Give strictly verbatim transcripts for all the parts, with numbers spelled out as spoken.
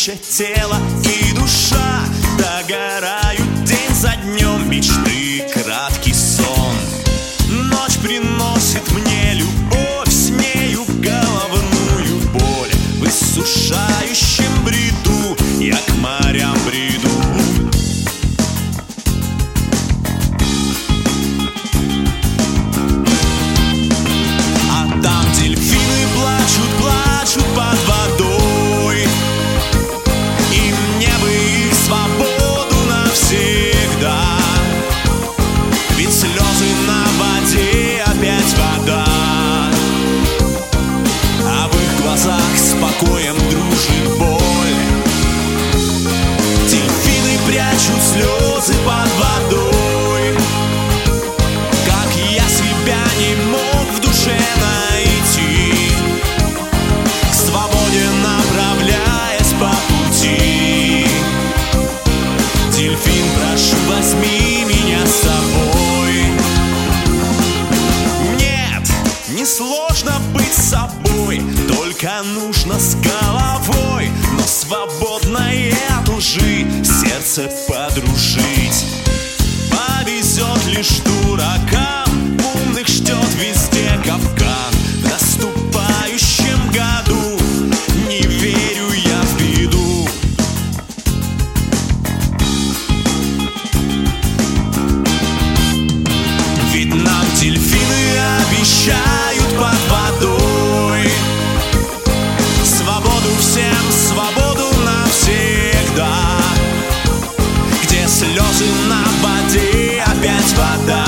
горячее тело и душа догорают день за днем, мечты краткий сон. Ночь приносит мне любовь, с нею головную боль. В иссушающем бреду я к морям бреду. А там дельфины плачут, плачут под водой, и мне бы их свободу навсегда. Ведь слезы на воде, опять вода, а в их глазах с покоем дружит боль. Дельфины прячут слезы под водой, как я себя не мог в душе найти, к свободе направляясь по пути. Дельфин, прошу, возьми меня с собой. Нет, не сложно быть собой, только нужно с головой, но свободной от лжи сердце подружить. Повезет лишь дуракам, умных ждет везде капкан. В наступающем году не верю я в беду. Ведь нам дельфины обещают под водой свободу всем, свободу навсегда. Где слезы на воде, опять вода,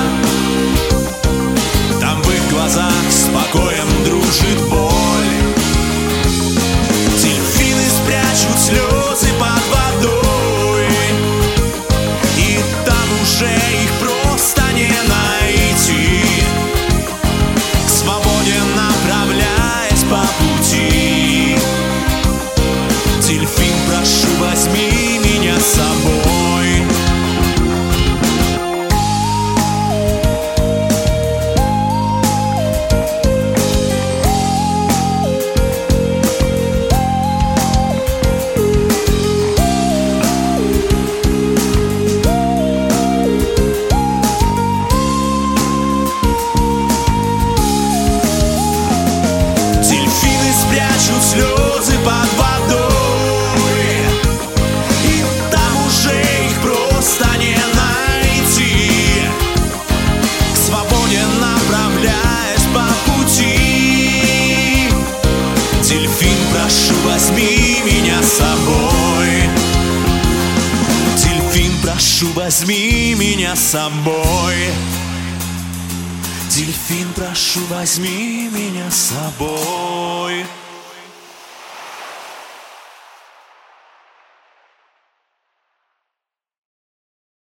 там в их глазах с покоем дружит боль. Дельфины спрячут слезы под водой, и там уже их просто не найти, к свободе направляясь по пути. Дельфин, прошу, возьми меня с собой. Дельфины спрячут слезы под водой, и там уже их просто не найти, к свободе направляясь по пути. Дельфин, прошу, возьми меня с собой. Дельфин, прошу, возьми меня с собой. Дельфин, прошу, возьми меня с собой.